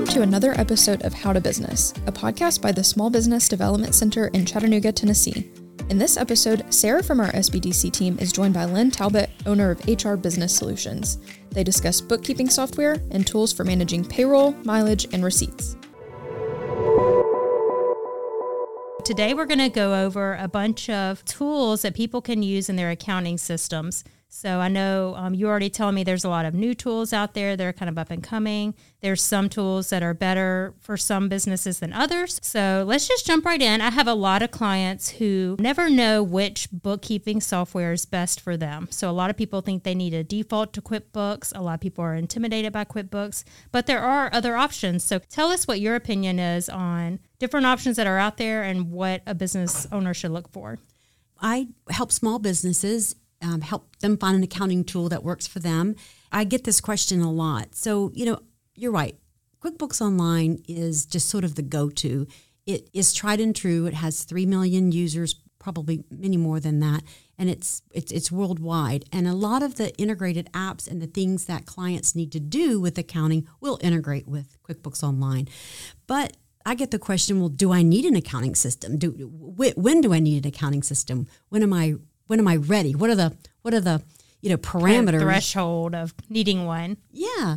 to another episode of How to Business, a podcast by the Small Business Development Center in Chattanooga, Tennessee. In this episode, Sarah from our SBDC team is joined by Lynn Talbot, owner of HR Business Solutions. They discuss bookkeeping software and tools for managing payroll, mileage, and receipts. Today, we're going to go over a bunch of tools that people can use in their accounting systems. So I know you already telling me there's a lot of new tools out there that are kind of up and coming. There's some tools that are better for some businesses than others. So let's just jump right in. I have a lot of clients who never know which bookkeeping software is best for them. So a lot of people think they need a default to QuickBooks. A lot of people are intimidated by QuickBooks, but there are other options. So tell us what your opinion is on different options that are out there and what a business owner should look for. I help small businesses help them find an accounting tool that works for them. I get this question a lot. So, you're right. QuickBooks Online is just sort of the go-to. It is tried and true. It has 3 million users, probably many more than that, and it's worldwide. And a lot of the integrated apps and the things that clients need to do with accounting will integrate with QuickBooks Online. But I get the question, well, do I need an accounting system? When do I need an accounting system? When am I ready? What are the parameters? Threshold of needing one. Yeah.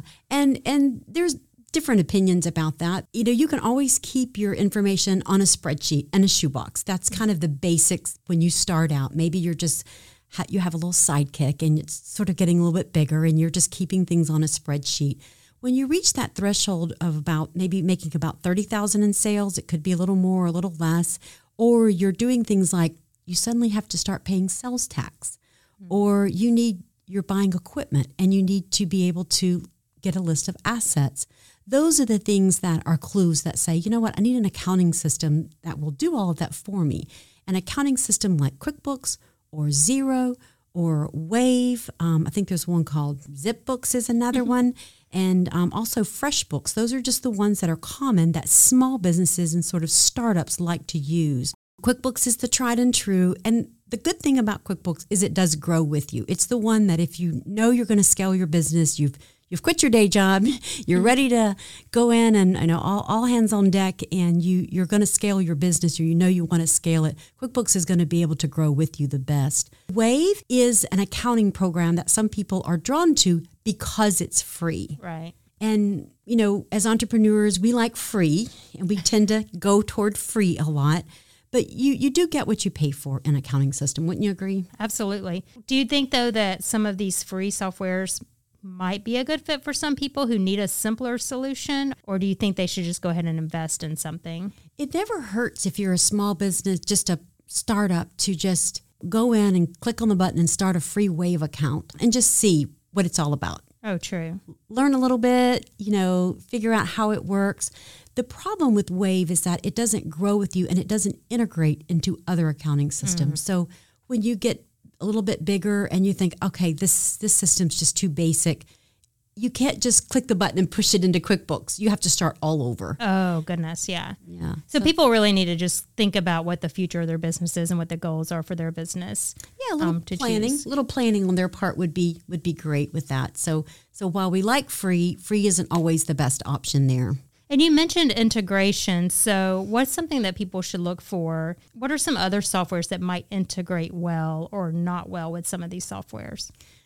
And there's different opinions about that. You can always keep your information on a spreadsheet and a shoebox. That's kind of the basics when you start out. Maybe you have a little sidekick and it's sort of getting a little bit bigger and you're just keeping things on a spreadsheet. When you reach that threshold of maybe making about $30,000 in sales, it could be a little more or a little less, or you're doing things like you suddenly have to start paying sales tax, or you're buying equipment and you need to be able to get a list of assets. Those are the things that are clues that say, you know what, I need an accounting system that will do all of that for me. An accounting system like QuickBooks or Xero or Wave. I think there's one called ZipBooks is another one. And also FreshBooks. Those are just the ones that are common that small businesses and sort of startups like to use. QuickBooks is the tried and true. And the good thing about QuickBooks is it does grow with you. It's the one that if you know you're going to scale your business, you've quit your day job, you're ready to go in and all hands on deck, and you're going to scale your business, or you want to scale it. QuickBooks is going to be able to grow with you the best. Wave is an accounting program that some people are drawn to because it's free. Right. And, as entrepreneurs, we like free, and we tend to go toward free a lot. But you do get what you pay for in an accounting system. Wouldn't you agree? Absolutely. Do you think, though, that some of these free softwares might be a good fit for some people who need a simpler solution? Or do you think they should just go ahead and invest in something? It never hurts if you're a small business, just a startup, to just go in and click on the button and start a free Wave account and just see what it's all about. Oh, true. Learn a little bit, figure out how it works. The problem with Wave is that it doesn't grow with you and it doesn't integrate into other accounting systems. So when you get a little bit bigger and you think, okay, this system's just too basic, you can't just click the button and push it into QuickBooks. You have to start all over. Oh, goodness, yeah. Yeah. So people really need to just think about what the future of their business is and what the goals are for their business. Yeah, a little planning on their part would be great with that. So while we like free isn't always the best option there. And you mentioned integration. So what's something that people should look for? What are some other softwares that might integrate well or not well with some of these softwares?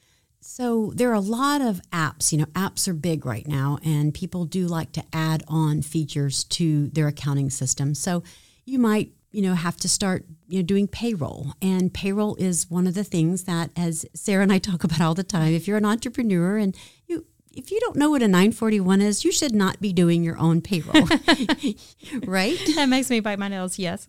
So there are a lot of apps. Apps are big right now, and people do like to add on features to their accounting system. So you might, have to start, doing payroll. And payroll is one of the things that, as Sarah and I talk about all the time, if you're an entrepreneur and if you don't know what a 941 is, you should not be doing your own payroll, right? That makes me bite my nails, yes.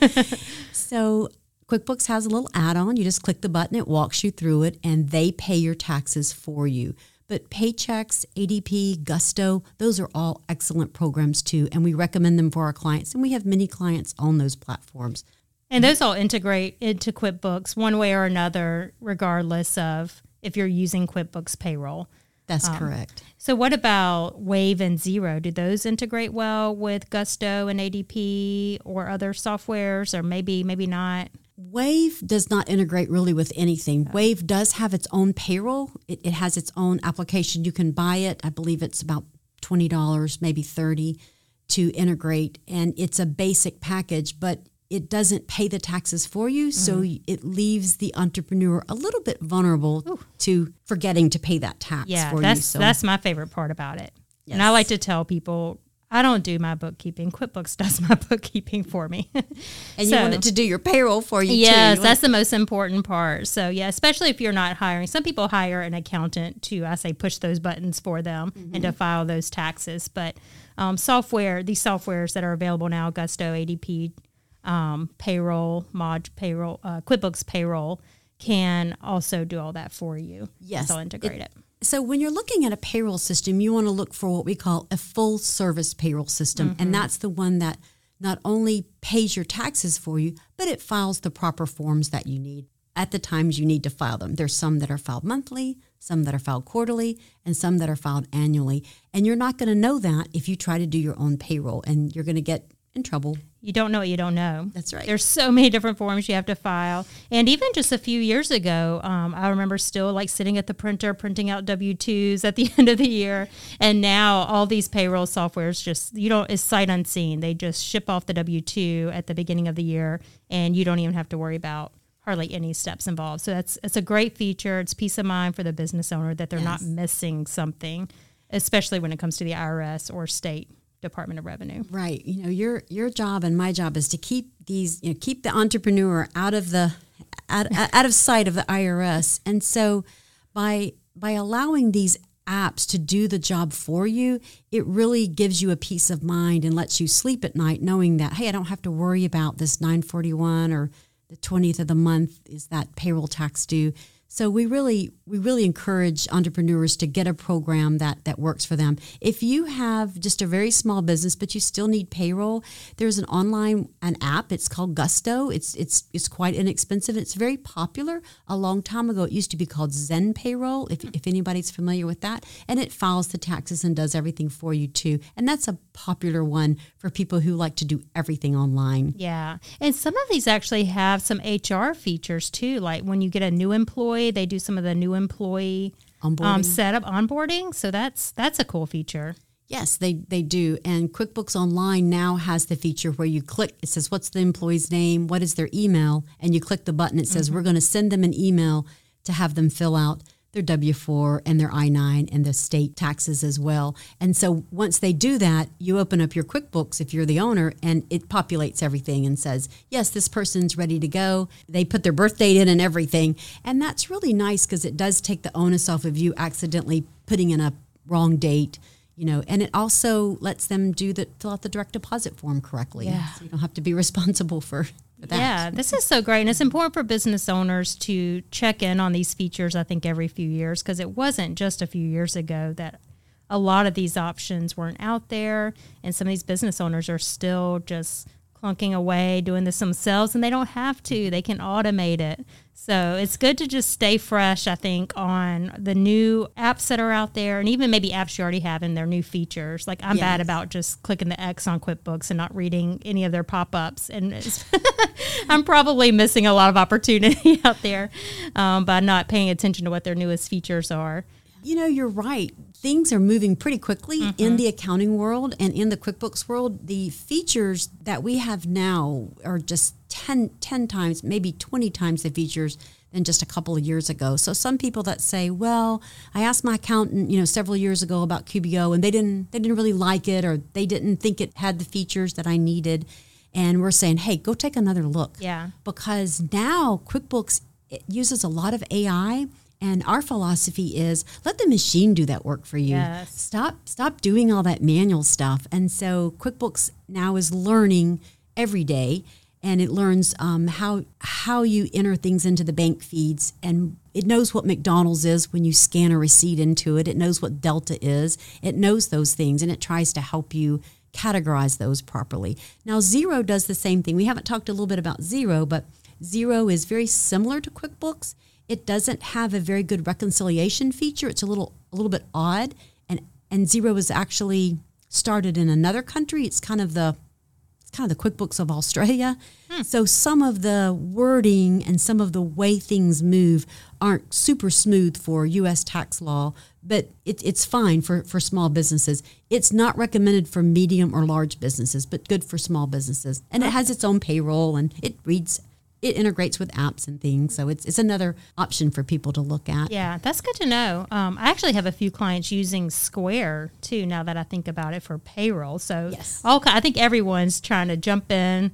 So QuickBooks has a little add-on. You just click the button, it walks you through it, and they pay your taxes for you. But Paychex, ADP, Gusto, those are all excellent programs too, and we recommend them for our clients, and we have many clients on those platforms. And those all integrate into QuickBooks one way or another, regardless of if you're using QuickBooks Payroll. That's correct. So what about Wave and Xero? Do those integrate well with Gusto and ADP or other softwares, or maybe not? Wave does not integrate really with anything. Wave does have its own payroll. It has its own application. You can buy it. I believe it's about $20, maybe $30 to integrate. And it's a basic package, but it doesn't pay the taxes for you. So it leaves the entrepreneur a little bit vulnerable to forgetting to pay that tax for you. So that's my favorite part about it. Yes. And I like to tell people, I don't do my bookkeeping. QuickBooks does my bookkeeping for me. And you want it to do your payroll for you, too. Yes, that's the most important part. So, yeah, especially if you're not hiring. Some people hire an accountant to, I say, push those buttons for them and to file those taxes. But these softwares that are available now, Gusto, ADP, Payroll, QuickBooks Payroll, can also do all that for you. Yes. They'll integrate it. So when you're looking at a payroll system, you want to look for what we call a full service payroll system. And that's the one that not only pays your taxes for you, but it files the proper forms that you need at the times you need to file them. There's some that are filed monthly, some that are filed quarterly, and some that are filed annually. And you're not going to know that if you try to do your own payroll, and you're going to get in trouble. You don't know what you don't know. That's right. There's so many different forms you have to file. And even just a few years ago, I remember still like sitting at the printer, printing out W-2s at the end of the year. And now all these payroll softwares it's sight unseen. They just ship off the W-2 at the beginning of the year, and you don't even have to worry about hardly any steps involved. So it's a great feature. It's peace of mind for the business owner that they're not missing something, especially when it comes to the IRS or state Department of Revenue. Right. You know, your job and my job is to keep keep the entrepreneur out of sight of the IRS. And so by allowing these apps to do the job for you, it really gives you a peace of mind and lets you sleep at night knowing that, hey, I don't have to worry about this 941 or the 20th of the month is that payroll tax due. So we really encourage entrepreneurs to get a program that works for them. If you have just a very small business, but you still need payroll, there's an app. It's called Gusto. It's quite inexpensive. It's very popular. A long time ago, it used to be called Zen Payroll, if anybody's familiar with that. And it files the taxes and does everything for you too. And that's a popular one for people who like to do everything online. Yeah. And some of these actually have some HR features too. Like when you get a new employee, they do some of the new employee setup onboarding. So that's a cool feature. Yes, they do. And QuickBooks Online now has the feature where you click, it says, what's the employee's name? What is their email? And you click the button. It says, we're going to send them an email to have them fill out their W-4 and their I-9 and the state taxes as well. And so once they do that, you open up your QuickBooks if you're the owner, and it populates everything and says, yes, this person's ready to go. They put their birth date in and everything. And that's really nice because it does take the onus off of you accidentally putting in a wrong date, and it also lets them fill out the direct deposit form correctly. Yeah. So you don't have to be responsible for that. Yeah, this is so great. And it's important for business owners to check in on these features, I think, every few years, because it wasn't just a few years ago that a lot of these options weren't out there. And some of these business owners are still just clunking away doing this themselves, and they don't have to. They can automate it. So it's good to just stay fresh, I think, on the new apps that are out there, and even maybe apps you already have in their new features. Like I'm bad about just clicking the X on QuickBooks and not reading any of their pop-ups. And I'm probably missing a lot of opportunity out there by not paying attention to what their newest features are. You're right. Things are moving pretty quickly in the accounting world and in the QuickBooks world. The features that we have now are just 10 times, maybe 20 times the features than just a couple of years ago. So some people that say, well, I asked my accountant, several years ago about QBO, and they didn't really like it, or they didn't think it had the features that I needed. And we're saying, hey, go take another look. Yeah. Because now QuickBooks uses a lot of AI. And our philosophy is let the machine do that work for you. Yes. Stop doing all that manual stuff. And so QuickBooks now is learning every day, and it learns how you enter things into the bank feeds. And it knows what McDonald's is when you scan a receipt into it. It knows what Delta is. It knows those things, and it tries to help you categorize those properly. Now, Xero does the same thing. We haven't talked a little bit about Xero, but Xero is very similar to QuickBooks. It doesn't have a very good reconciliation feature. It's a little bit odd, and Xero is actually started in another country. It's kind of the QuickBooks of Australia, So some of the wording and some of the way things move aren't super smooth for U.S. tax law, but it's fine for small businesses. It's not recommended for medium or large businesses, but good for small businesses. And it has its own payroll, and it integrates with apps and things. So it's another option for people to look at. Yeah, that's good to know. I actually have a few clients using Square too, now that I think about it, for payroll. So yes. I think everyone's trying to jump in.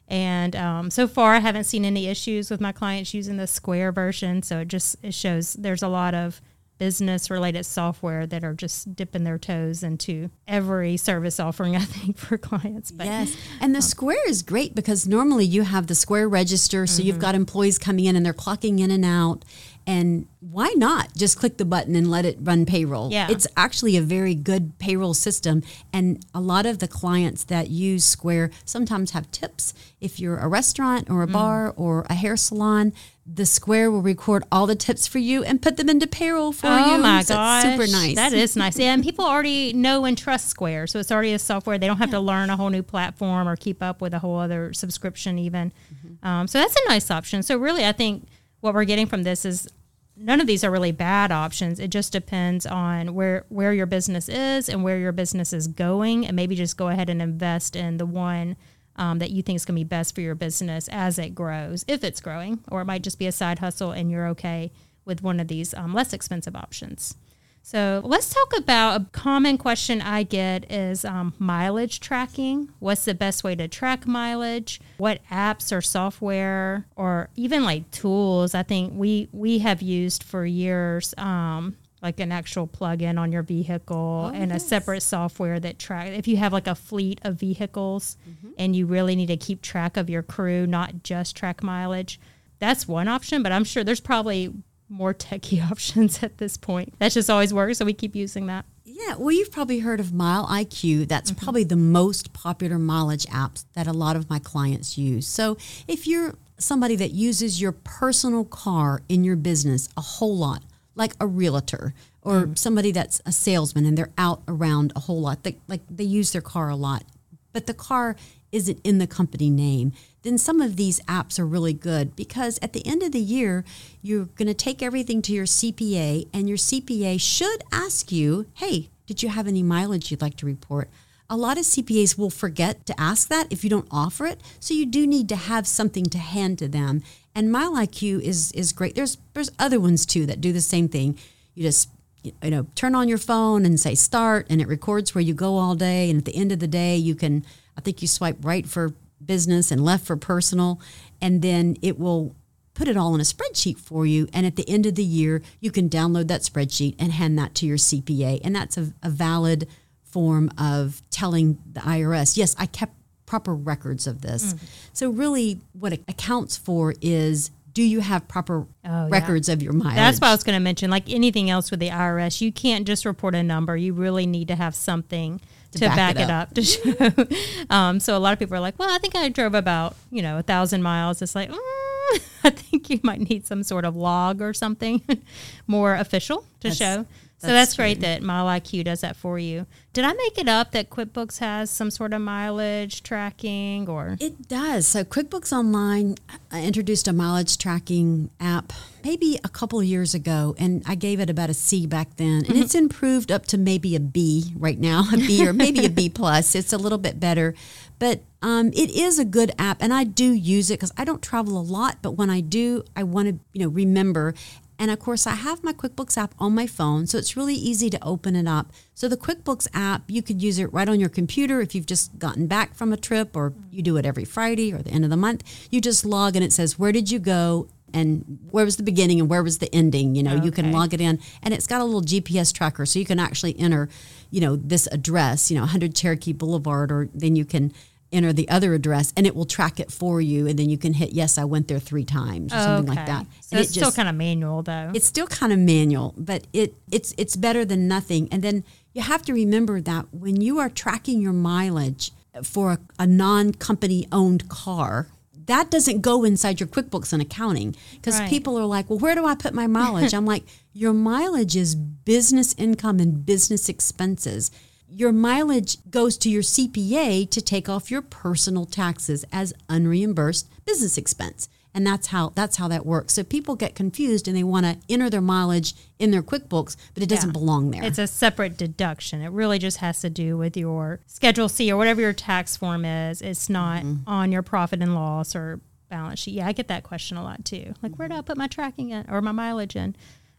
And so far, I haven't seen any issues with my clients using the Square version. So it shows there's a lot of business-related software that are just dipping their toes into every service offering, I think, for clients. But, yes, and the Square is great because normally you have the Square register, so you've got employees coming in and they're clocking in and out. And why not just click the button and let it run payroll? Yeah. It's actually a very good payroll system. And a lot of the clients that use Square sometimes have tips. If you're a restaurant or a bar or a hair salon, the Square will record all the tips for you and put them into payroll for you. Oh my so gosh. It's super nice. That is nice. Yeah, and people already know and trust Square. So it's already a software. They don't have to learn a whole new platform or keep up with a whole other subscription even. So that's a nice option. So really, I think what we're getting from this is none of these are really bad options. It just depends on where your business is and where your business is going, and maybe just go ahead and invest in the one that you think is going to be best for your business as it grows, if it's growing, or it might just be a side hustle and you're okay with one of these less expensive options. So let's talk about a common question I get is mileage tracking. What's the best way to track mileage? What apps or software or even like tools I think we have used for years, like an actual plug-in on your vehicle and a separate software that track. If you have like a fleet of vehicles and you really need to keep track of your crew, not just track mileage, that's one option. But I'm sure there's probably more techie options at this point. That just always works, so we keep using that. Yeah, well, you've probably heard of Mile IQ. That's probably the most popular mileage apps that a lot of my clients use. So if you're somebody that uses your personal car in your business a whole lot, like a realtor or somebody that's a salesman and they're out around a whole lot, they use their car a lot, but the car isn't in the company name, then some of these apps are really good because at the end of the year, you're going to take everything to your CPA and your CPA should ask you, hey, did you have any mileage you'd like to report? A lot of CPAs will forget to ask that if you don't offer it. So you do need to have something to hand to them. And Mile IQ is great. There's other ones too that do the same thing. You just turn on your phone and say start, and it records where you go all day. And at the end of the day, I think you swipe right for business and left for personal, and then it will put it all in a spreadsheet for you. And at the end of the year, you can download that spreadsheet and hand that to your CPA. And that's a valid form of telling the IRS, yes, I kept proper records of this. So really what it accounts for is, do you have proper records of your mileage? That's what I was going to mention. Like anything else with the IRS, you can't just report a number. You really need to have something to back it up to show. So a lot of people are like, well, I think I drove about 1,000 miles. It's like, I think you might need some sort of log or something more official to show. So that's great that Mile IQ does that for you. Did I make it up that QuickBooks has some sort of mileage tracking or? It does. So QuickBooks Online introduced a mileage tracking app maybe a couple of years ago, and I gave it about a C back then. And it's improved up to maybe a B right now, a B or maybe a B plus. It's a little bit better. But it is a good app, and I do use it because I don't travel a lot. But when I do, I want to remember. And of course, I have my QuickBooks app on my phone, so it's really easy to open it up. So the QuickBooks app, you could use it right on your computer if you've just gotten back from a trip, or you do it every Friday or the end of the month. You just log and it says, where did you go and where was the beginning and where was the ending? You can log it in, and it's got a little GPS tracker, so you can actually enter, this address, 100 Cherokee Boulevard, or then you can enter the other address and it will track it for you, and then you can hit yes, I went there 3 times or something like that. So it's still kind of manual though. It's still kind of manual, but it's better than nothing. And then you have to remember that when you are tracking your mileage for a non-company owned car, that doesn't go inside your QuickBooks and accounting, because people are like, well, where do I put my mileage? I'm like, your mileage is business income and business expenses. your mileage goes to your CPA to take off your personal taxes as unreimbursed business expense. And that's how that works. So people get confused and they want to enter their mileage in their QuickBooks, but it doesn't belong there. It's a separate deduction. It really just has to do with your Schedule C or whatever your tax form is. It's not on your profit and loss or balance sheet. Yeah, I get that question a lot too. Like, where do I put my tracking in or my mileage in?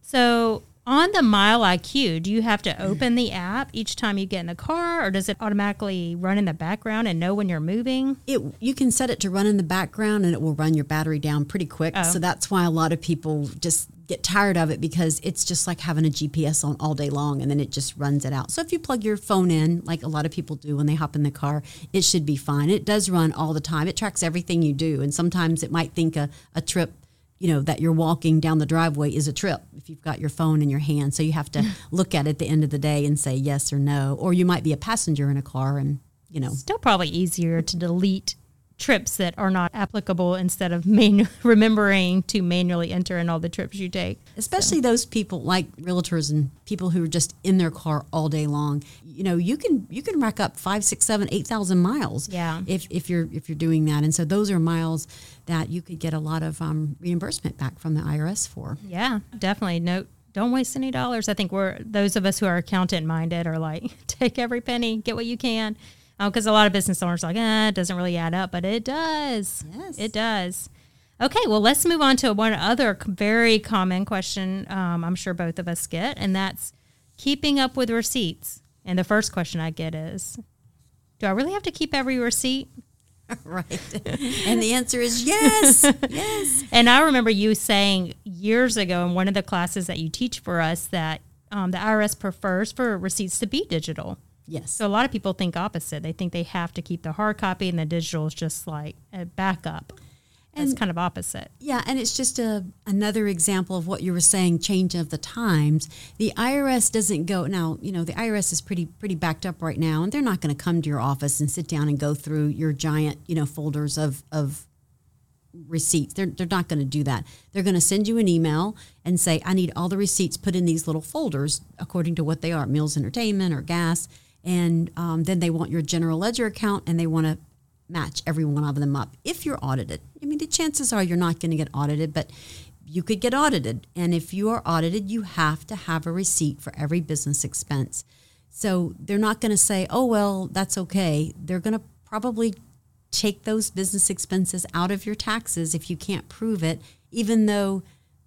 So on the Mile IQ, do you have to open the app each time you get in the car, or does it automatically run in the background and know when you're moving? You can set it to run in the background, and it will run your battery down pretty quick. So that's why a lot of people just get tired of it, because it's just like having a GPS on all day long, and then it just runs it out. So if you plug your phone in, like a lot of people do when they hop in the car, it should be fine. It does run all the time. It tracks everything you do, and sometimes it might think a trip, that you're walking down the driveway is a trip if you've got your phone in your hand. So you have to look at it at the end of the day and say yes or no. Or you might be a passenger in a car and, Still probably easier to delete trips that are not applicable instead of remembering to manually enter in all the trips you take. Especially those people like realtors and people who are just in their car all day long. You can rack up 5, 6, 7, 8,000 miles. Yeah. If you're doing that. And so those are miles that you could get a lot of reimbursement back from the IRS for. Yeah, definitely. No, don't waste any dollars. I think those of us who are accountant minded are like, take every penny, get what you can. Because a lot of business owners are like, it doesn't really add up, but it does. Yes. It does. Okay, well, let's move on to one other very common question I'm sure both of us get, and that's keeping up with receipts. And the first question I get is, do I really have to keep every receipt? Right. And the answer is yes. Yes. And I remember you saying years ago in one of the classes that you teach for us that the IRS prefers for receipts to be digital. Yes. So a lot of people think opposite. They think they have to keep the hard copy and the digital is just like a backup. It's kind of opposite. Yeah, and it's just another example of what you were saying, change of the times. The IRS doesn't go, now, the IRS is pretty backed up right now, and they're not going to come to your office and sit down and go through your giant, folders of receipts. They're not going to do that. They're going to send you an email and say, I need all the receipts put in these little folders according to what they are, meals, entertainment, or gas. And then they want your general ledger account, and they want to match every one of them up if you're audited. I mean, the chances are you're not going to get audited, but you could get audited. And if you are audited, you have to have a receipt for every business expense. So they're not going to say, oh, well, that's okay. They're going to probably take those business expenses out of your taxes if you can't prove it, even though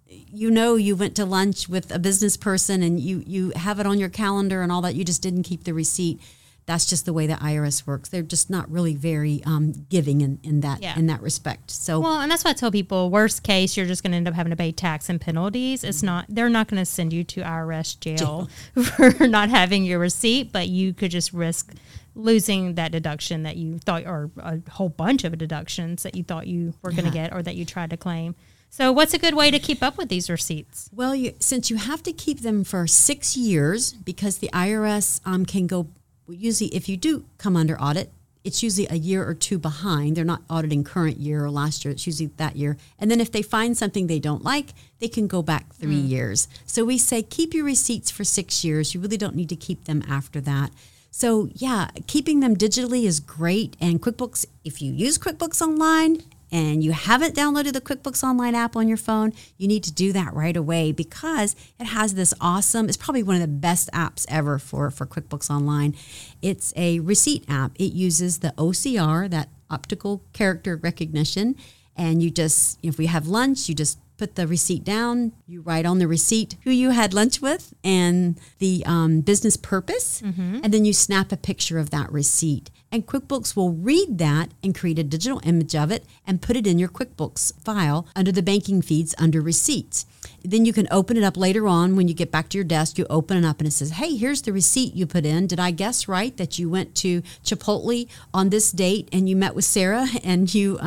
you went to lunch with a business person and you have it on your calendar and all that, you just didn't keep the receipt. That's just the way the IRS works. They're just not really very giving in that respect. So and that's why I tell people, worst case, you're just going to end up having to pay tax and penalties. They're not going to send you to IRS jail for not having your receipt, but you could just risk losing that deduction that you thought, or a whole bunch of deductions that you thought you were going to get or that you tried to claim. So what's a good way to keep up with these receipts? Well, since you have to keep them for 6 years, because the IRS can go, usually if you do come under audit, it's usually a year or two behind. They're not auditing current year or last year. It's usually that year. And then if they find something they don't like, they can go back 3 years. So we say keep your receipts for 6 years. You really don't need to keep them after that. So yeah, keeping them digitally is great. And QuickBooks, if you use QuickBooks Online and you haven't downloaded the QuickBooks Online app on your phone, you need to do that right away, because it has this awesome, it's probably one of the best apps ever for QuickBooks Online. It's a receipt app. It uses the OCR, that optical character recognition, and you just, if we have lunch, you just put the receipt down, you write on the receipt who you had lunch with and the business purpose, and then you snap a picture of that receipt. And QuickBooks will read that and create a digital image of it and put it in your QuickBooks file under the banking feeds under receipts. Then you can open it up later on when you get back to your desk. You open it up and it says, hey, here's the receipt you put in. Did I guess right that you went to Chipotle on this date and you met with Sarah and you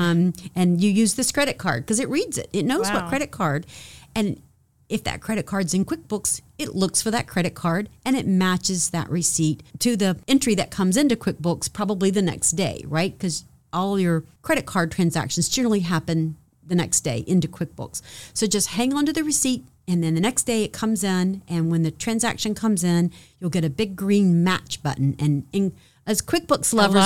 used this credit card? Because it reads it. It knows what credit card. And if that credit card's in QuickBooks, it looks for that credit card and it matches that receipt to the entry that comes into QuickBooks probably the next day, right? Because all your credit card transactions generally happen the next day into QuickBooks. So just hang on to the receipt, And then the next day it comes in, and when the transaction comes in, you'll get a big green match button. And as QuickBooks lovers,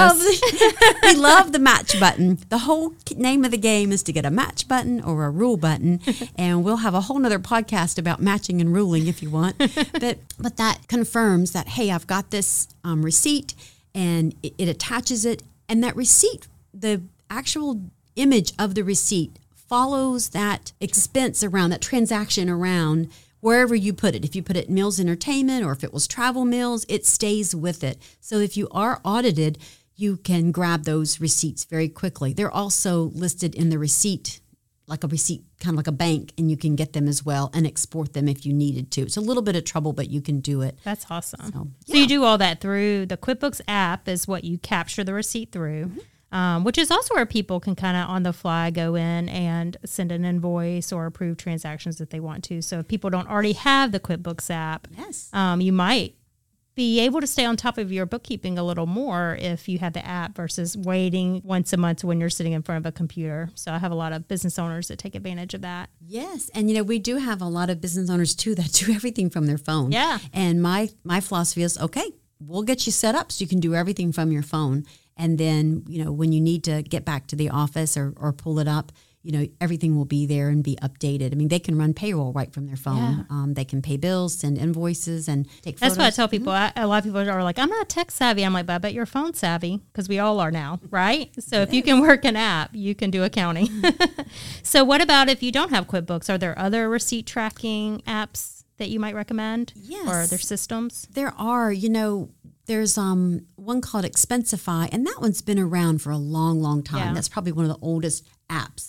we love the match button. The whole name of the game is to get a match button or a rule button, and we'll have a whole nother podcast about matching and ruling if you want. But that confirms that, hey, I've got this receipt, and it attaches it, and that receipt, the actual image of the receipt follows that expense around, that transaction around wherever you put it. If you put it in meals entertainment, or if it was travel meals, it stays with it. So if you are audited, you can grab those receipts very quickly. They're also listed in the receipt, like a receipt, kind of like a bank, and you can get them as well and export them if you needed to. It's a little bit of trouble, but you can do it. That's awesome. So you do all that through the QuickBooks app is what you capture the receipt through. Mm-hmm. Which is also where people can kind of on the fly go in and send an invoice or approve transactions if they want to. So if people don't already have the QuickBooks app, you might be able to stay on top of your bookkeeping a little more if you have the app versus waiting once a month when you're sitting in front of a computer. So I have a lot of business owners that take advantage of that. Yes. And, we do have a lot of business owners, too, that do everything from their phone. Yeah. And my philosophy is, okay, we'll get you set up so you can do everything from your phone. And then, when you need to get back to the office or pull it up, everything will be there and be updated. I mean, they can run payroll right from their phone. Yeah. They can pay bills, send invoices, and take photos. That's what I tell people. Mm-hmm. A lot of people are like, I'm not tech savvy. I'm like, but I bet you're phone savvy, because we all are now, right? So if you can work an app, you can do accounting. So what about if you don't have QuickBooks? Are there other receipt tracking apps that you might recommend? Yes. Or are there systems? There are. There's one called Expensify, and that one's been around for a long, long time. Yeah. That's probably one of the oldest apps,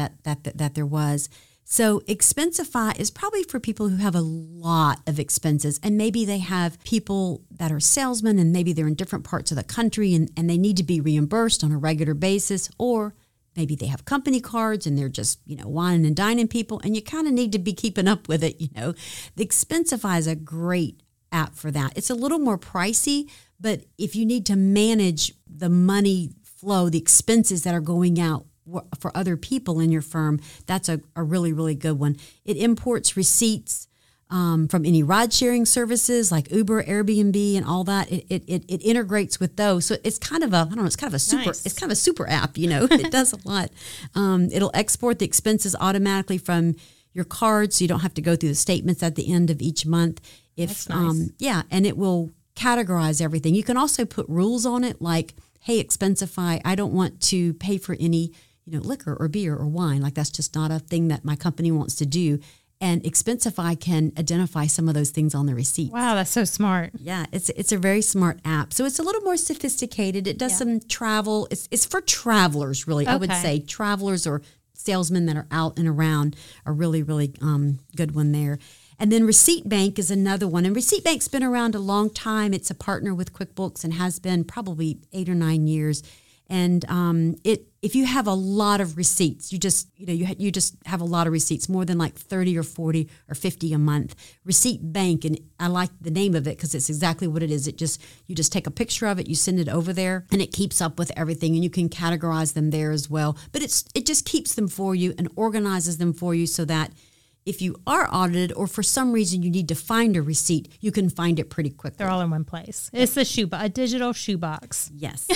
that there was. So Expensify is probably for people who have a lot of expenses, and maybe they have people that are salesmen, and maybe they're in different parts of the country, and they need to be reimbursed on a regular basis, or maybe they have company cards and they're just, wining and dining people, and you kind of need to be keeping up with it, The Expensify is a great app for that. It's a little more pricey, but if you need to manage the money flow, the expenses that are going out for other people in your firm, that's a really, really good one. It imports receipts from any ride-sharing services like Uber, Airbnb, and all that. It integrates with those. So it's kind of a super app, It does a lot. It'll export the expenses automatically from your card, so you don't have to go through the statements at the end of each month. That's nice. And it will categorize everything. You can also put rules on it, like, hey, Expensify, I don't want to pay for any, liquor or beer or wine. Like, that's just not a thing that my company wants to do. And Expensify can identify some of those things on the receipts. Wow, that's so smart. Yeah, it's a very smart app. So it's a little more sophisticated. It does some travel. It's for travelers, really. Okay. I would say travelers or salesmen that are out and around are really, really good one there. And then Receipt Bank is another one. And Receipt Bank's been around a long time. It's a partner with QuickBooks and has been probably 8 or 9 years. And if you have a lot of receipts, you just have a lot of receipts, more than like 30 or 40 or 50 a month. Receipt Bank, and I like the name of it because it's exactly what it is. You just take a picture of it, you send it over there, and it keeps up with everything, and you can categorize them there as well. But it just keeps them for you and organizes them for you so that if you are audited or for some reason you need to find a receipt, you can find it pretty quickly. They're all in one place. It's a digital shoebox. Yes.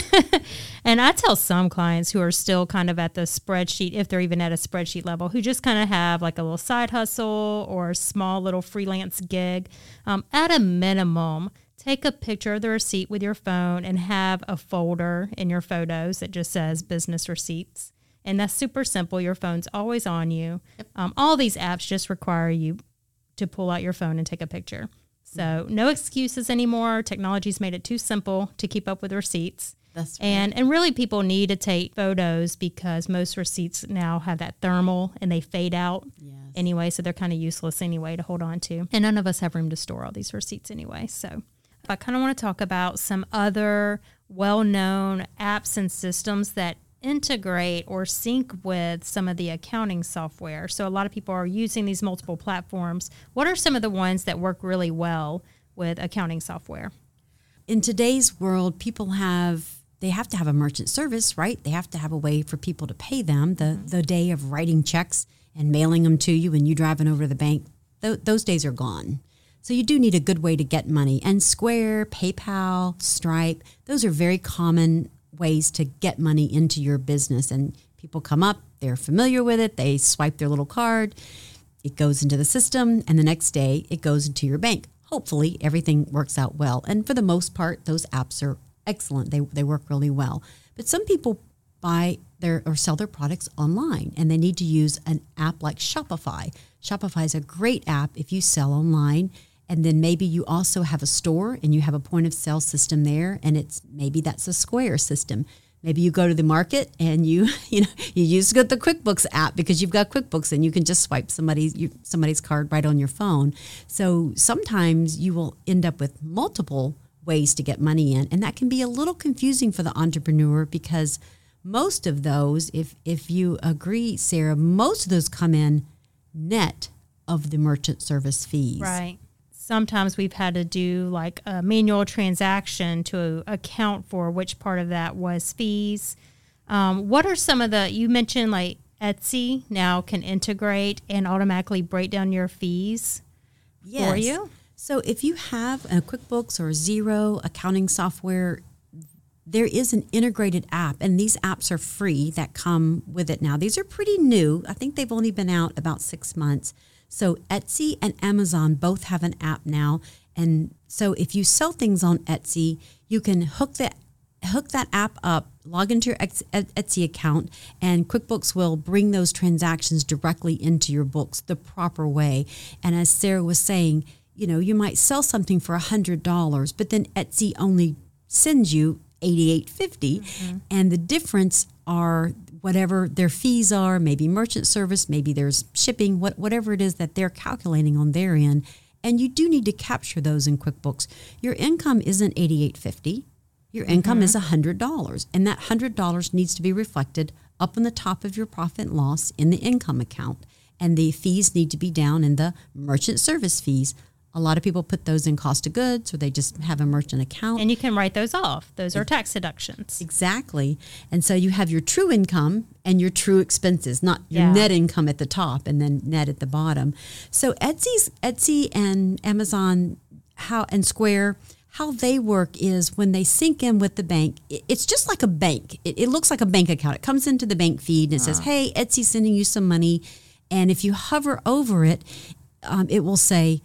And I tell some clients who are still kind of at the spreadsheet, if they're even at a spreadsheet level, who just kind of have like a little side hustle or a small little freelance gig, at a minimum, take a picture of the receipt with your phone and have a folder in your photos that just says business receipts. And that's super simple. Your phone's always on you. Yep. All these apps just require you to pull out your phone and take a picture. So no excuses anymore. Technology's made it too simple to keep up with receipts. That's right. And really people need to take photos because most receipts now have that thermal and they fade out anyway. So they're kind of useless anyway to hold on to. And none of us have room to store all these receipts anyway. So I kind of want to talk about some other well-known apps and systems that integrate or sync with some of the accounting software. So a lot of people are using these multiple platforms. What are some of the ones that work really well with accounting software? In today's world, people have to have a merchant service, right? They have to have a way for people to pay them the day of writing checks and mailing them to you and you driving over to the bank, those days are gone. So you do need a good way to get money. And Square, PayPal, Stripe, those are very common ways to get money into your business. And people come up, they're familiar with it, they swipe their little card, it goes into the system, and the next day it goes into your bank. Hopefully everything works out well. And for the most part, those apps are excellent. They work really well. But some people buy or sell their products online, and they need to use an app like Shopify. Shopify is a great app if you sell online, and then maybe you also have a store and you have a point of sale system there, and maybe that's a Square system. Maybe you go to the market and you use the QuickBooks app because you've got QuickBooks and you can just swipe somebody's card right on your phone. So sometimes you will end up with multiple ways to get money in, and that can be a little confusing for the entrepreneur because most of those, if you agree, Sarah, most of those come in net of the merchant service fees. Right. Sometimes we've had to do like a manual transaction to account for which part of that was fees. What are some of you mentioned like Etsy now can integrate and automatically break down your fees for you? So if you have a QuickBooks or Xero accounting software, there is an integrated app, and these apps are free that come with it now. These are pretty new. I think they've only been out about 6 months. So Etsy and Amazon both have an app now. And so if you sell things on Etsy, you can hook that app up, log into your Etsy account, and QuickBooks will bring those transactions directly into your books the proper way. And as Sarah was saying, you might sell something for $100, but then Etsy only sends you $88.50, and the difference are whatever their fees are, maybe merchant service, maybe there's shipping, whatever it is that they're calculating on their end. And you do need to capture those in QuickBooks. Your income isn't $88.50. Your income is $100, and that $100 needs to be reflected up on the top of your profit and loss in the income account. And the fees need to be down in the merchant service fees. A lot of people put those in cost of goods, or they just have a merchant account. And you can write those off. Those are tax deductions. Exactly. And so you have your true income and your true expenses, not your net income at the top and then net at the bottom. So Etsy and Amazon and Square, how they work is when they sync in with the bank, it's just like a bank. It looks like a bank account. It comes into the bank feed and it says, hey, Etsy's sending you some money. And if you hover over it, it will say,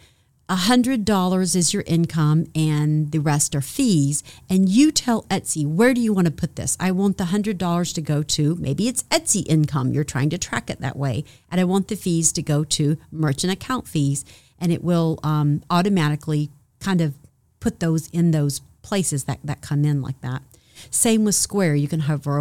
$100 is your income and the rest are fees. And you tell Etsy, where do you want to put this? I want the $100 to go to, maybe it's Etsy income. You're trying to track it that way. And I want the fees to go to merchant account fees. And it will automatically kind of put those in those places that come in like that. Same with Square. You can hover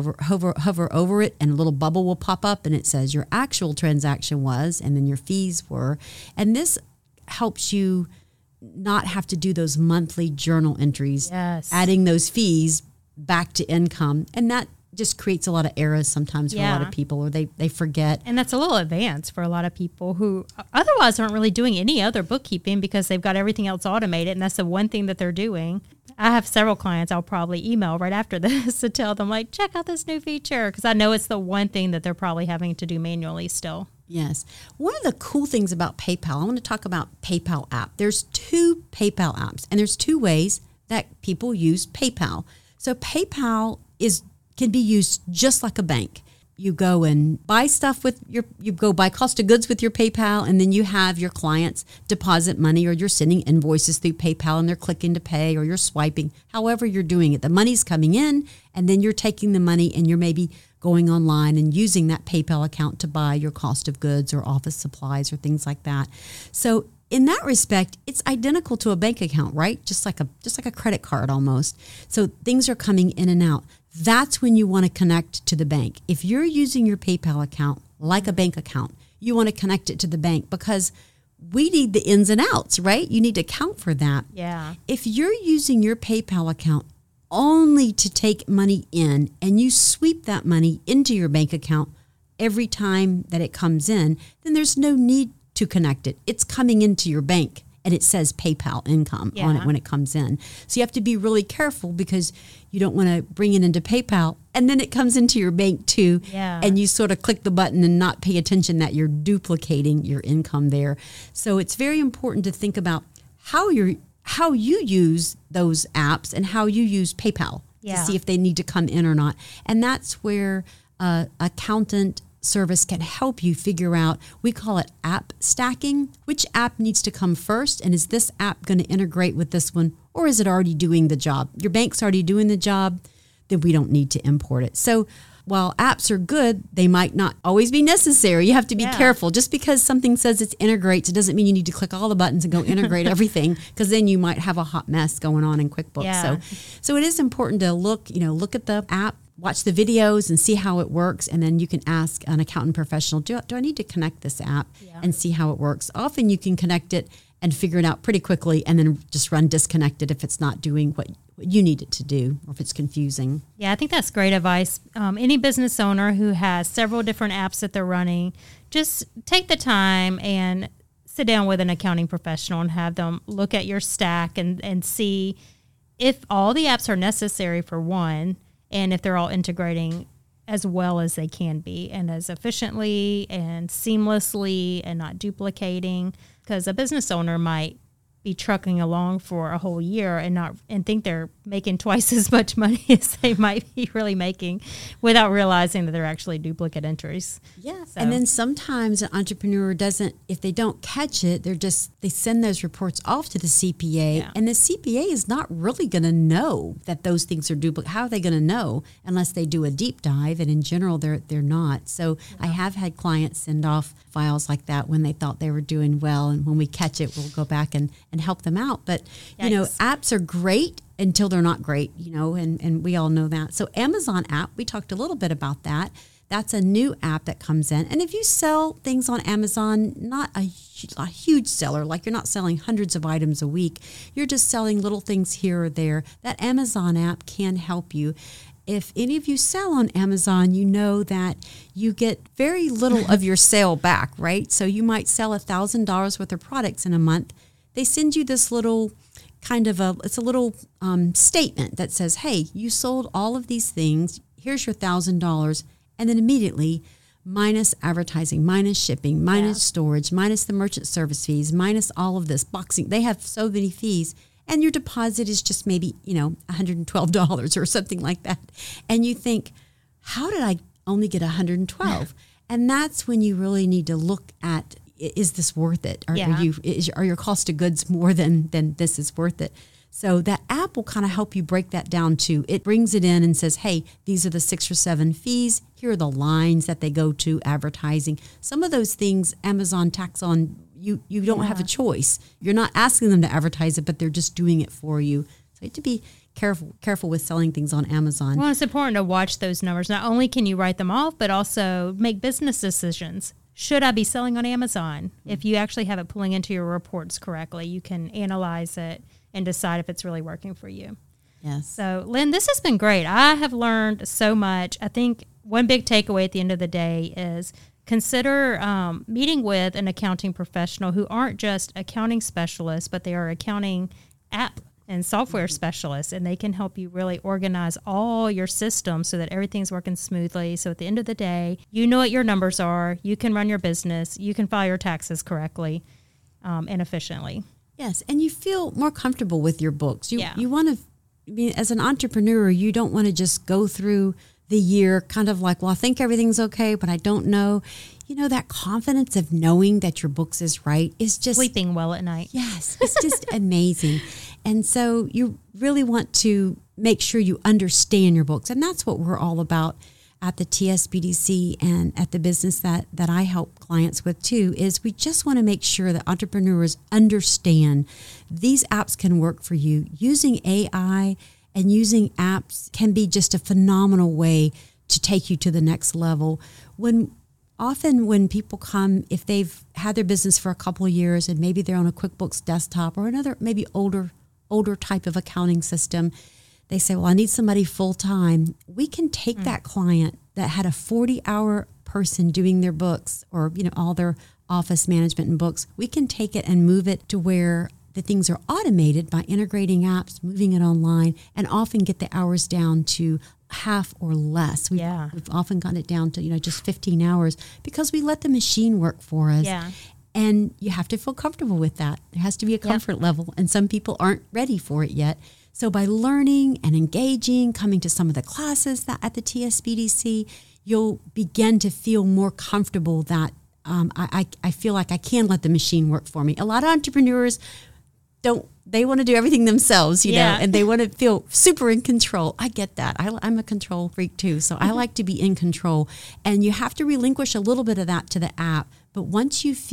over it and a little bubble will pop up and it says your actual transaction was, and then your fees were. And this helps you not have to do those monthly journal entries, adding those fees back to income. And that just creates a lot of errors sometimes for a lot of people, or they forget. And that's a little advanced for a lot of people who otherwise aren't really doing any other bookkeeping because they've got everything else automated, and that's the one thing that they're doing. I have several clients I'll probably email right after this to tell them, like, check out this new feature, because I know it's the one thing that they're probably having to do manually still. Yes. One of the cool things about PayPal, I want to talk about PayPal app. There's 2 PayPal apps, and there's 2 ways that people use PayPal. So PayPal can be used just like a bank. You go and buy stuff you go buy cost of goods with your PayPal, and then you have your clients deposit money, or you're sending invoices through PayPal and they're clicking to pay, or you're swiping, however you're doing it. The money's coming in, and then you're taking the money and you're maybe going online and using that PayPal account to buy your cost of goods or office supplies or things like that. So in that respect, it's identical to a bank account, right? Just like a credit card almost. So things are coming in and out. That's when you want to connect to the bank. If you're using your PayPal account like a bank account, you want to connect it to the bank because we need the ins and outs, right? You need to account for that. Yeah. If you're using your PayPal account only to take money in, and you sweep that money into your bank account every time that it comes in, then there's no need to connect it. It's coming into your bank and it says PayPal income on it when it comes in. So you have to be really careful because you don't want to bring it into PayPal and then it comes into your bank too. Yeah. And you sort of click the button and not pay attention that you're duplicating your income there. So it's very important to think about how you use those apps and how you use PayPal to see if they need to come in or not. And that's where accountant service can help you figure out, we call it app stacking, which app needs to come first, and is this app going to integrate with this one, or is it already doing the job? Your bank's already doing the job, then we don't need to import it. So while apps are good, they might not always be necessary. You have to be careful. Just because something says it integrates, it doesn't mean you need to click all the buttons and go integrate everything, because then you might have a hot mess going on in QuickBooks. Yeah. So it is important to look at the app, watch the videos and see how it works, and then you can ask an accountant professional, do I need to connect this app and see how it works? Often you can connect it and figure it out pretty quickly and then just run disconnected if it's not doing what you need it to do or if it's confusing. Yeah, I think that's great advice. Any business owner who has several different apps that they're running, just take the time and sit down with an accounting professional and have them look at your stack and see if all the apps are necessary for one, and if they're all integrating as well as they can be and as efficiently and seamlessly and not duplicating, because a business owner might be trucking along for a whole year and think they're making twice as much money as they might be really making without realizing that they're actually duplicate entries. Yeah. So. And then sometimes an entrepreneur if they don't catch it, they send those reports off to the CPA, and the CPA is not really going to know that those things are duplicate. How are they going to know unless they do a deep dive? And in general, they're not. So I have had clients send off files like that when they thought they were doing well, and when we catch it, we'll go back and help them out. But apps are great until they're not great, and we all know that. So Amazon app, we talked a little bit about that. That's a new app that comes in. And if you sell things on Amazon, not a huge seller, like you're not selling hundreds of items a week, you're just selling little things here or there, that Amazon app can help you. If any of you sell on Amazon, you know that you get very little of your sale back, right? So you might sell $1,000 worth of products in a month. They send you this little statement that says, hey, you sold all of these things. Here's your $1,000. And then immediately, minus advertising, minus shipping, minus storage, minus the merchant service fees, minus all of this boxing. They have so many fees. And your deposit is just maybe, $112 or something like that. And you think, how did I only get $112? And that's when you really need to look at, is this worth it? Are your cost of goods more than this is worth it? So that app will kind of help you break that down too. It brings it in and says, hey, these are the 6 or 7 fees. Here are the lines that they go to, advertising. Some of those things Amazon tacks on. You don't have a choice. You're not asking them to advertise it, but they're just doing it for you. So you have to be careful with selling things on Amazon. Well, it's important to watch those numbers. Not only can you write them off, but also make business decisions. Should I be selling on Amazon? If you actually have it pulling into your reports correctly, you can analyze it and decide if it's really working for you. Yes. So, Lynn, this has been great. I have learned so much. I think one big takeaway at the end of the day is consider meeting with an accounting professional who aren't just accounting specialists, but they are accounting app and software specialists, and they can help you really organize all your systems so that everything's working smoothly. So at the end of the day, you know what your numbers are, you can run your business, you can file your taxes correctly and efficiently. Yes, and you feel more comfortable with your books. You want to, as an entrepreneur, you don't want to just go through the year kind of like, well, I think everything's okay, but I don't know. That confidence of knowing that your books is right is just... Sleeping well at night. Yes, it's just amazing. And so you really want to make sure you understand your books. And that's what we're all about at the TSBDC and at the business that I help clients with too, is we just want to make sure that entrepreneurs understand these apps can work for you. Using AI and using apps can be just a phenomenal way to take you to the next level. Often when people come, if they've had their business for a couple of years and maybe they're on a QuickBooks desktop or another maybe older type of accounting system, they say, well, I need somebody full time. We can take that client that had a 40-hour person doing their books or all office management and books, we can take it and move it to where the things are automated by integrating apps, moving it online, and often get the hours down to half or less. We've often gotten it down to, just 15 hours because we let the machine work for us. Yeah. And you have to feel comfortable with that. There has to be a comfort level, and some people aren't ready for it yet. So by learning and engaging, coming to some of the classes that at the TSBDC, you'll begin to feel more comfortable that I feel like I can let the machine work for me. A lot of entrepreneurs they want to do everything themselves, you know, and they want to feel super in control. I get that. I'm a control freak too. So I like to be in control, and you have to relinquish a little bit of that to the app. But once you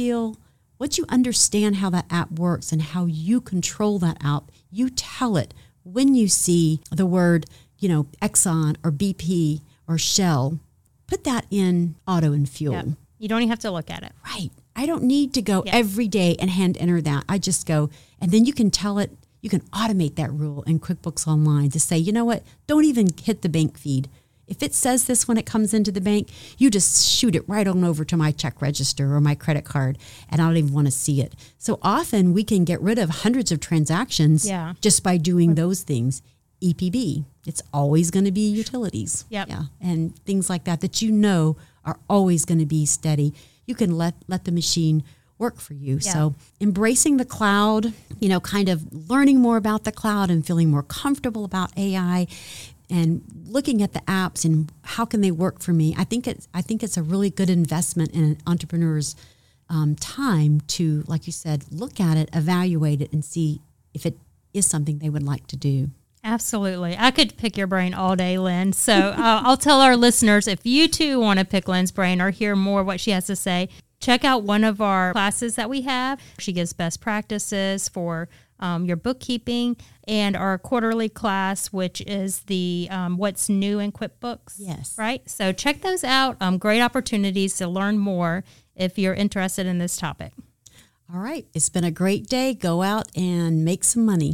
understand how that app works and how you control that app, you tell it when you see the word, Exxon or BP or Shell, put that in auto and fuel. Yep. You don't even have to look at it. Right. I don't need to go every day and hand enter that. I just go, and then you can tell it, you can automate that rule in QuickBooks Online to say, you know what, don't even hit the bank feed. If it says this when it comes into the bank, you just shoot it right on over to my check register or my credit card, and I don't even want to see it. So often we can get rid of hundreds of transactions just by doing those things. EPB, it's always going to be utilities. And things like that are always going to be steady. You can let the machine work for you. So embracing the cloud, kind of learning more about the cloud and feeling more comfortable about AI and looking at the apps and how can they work for me. I think it's a really good investment in an entrepreneur's time to, like you said, look at it, evaluate it, and see if it is something they would like to do. Absolutely. I could pick your brain all day, Lynn. So I'll tell our listeners, if you too want to pick Lynn's brain or hear more what she has to say, check out one of our classes that we have. She gives best practices for your bookkeeping, and our quarterly class, which is the What's New in QuickBooks. Yes. Right? So check those out. Great opportunities to learn more if you're interested in this topic. All right. It's been a great day. Go out and make some money.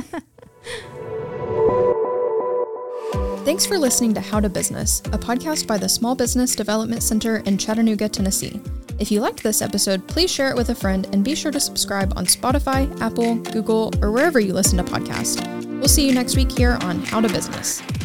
Thanks for listening to How to Business, a podcast by the Small Business Development Center in Chattanooga, Tennessee. If you liked this episode, please share it with a friend and be sure to subscribe on Spotify, Apple, Google, or wherever you listen to podcasts. We'll see you next week here on How to Business.